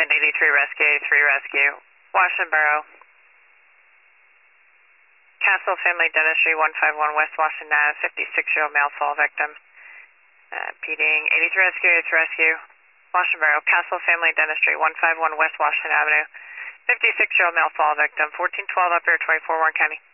Lincoln 83 Rescue, 83 Rescue, Washington Borough. Castle Family Dentistry, 151 West Washington Ave, 56-year-old male fall victim. Peding 83 Rescue, 83 Rescue, Washington Borough. Castle Family Dentistry, 151 West Washington Avenue, 56-year-old male fall victim. 1412 up here, 24 Warren County.